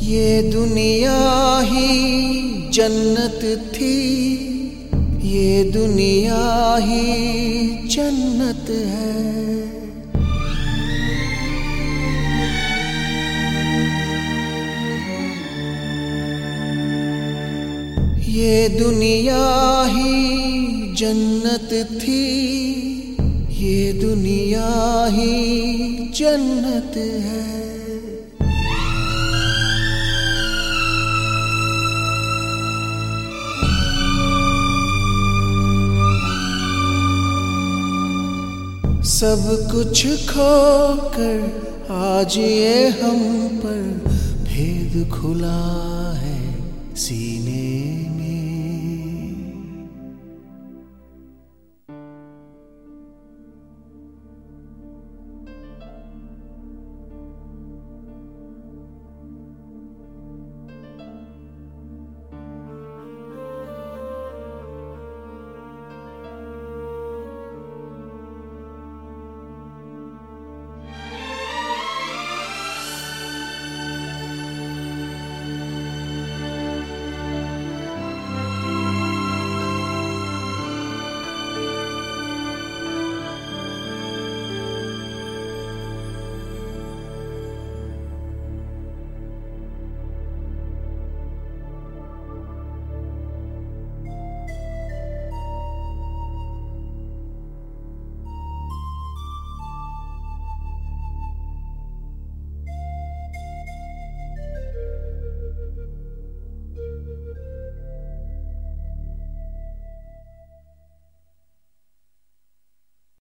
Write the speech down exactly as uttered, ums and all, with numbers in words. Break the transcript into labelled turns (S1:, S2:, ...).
S1: ये दुनिया ही जन्नत थी, ये दुनिया ही जन्नत है। ये दुनिया ही जन्नत थी, ये दुनिया ही जन्नत है। सब कुछ खोकर आज ये हम पर भेद खुला है, सी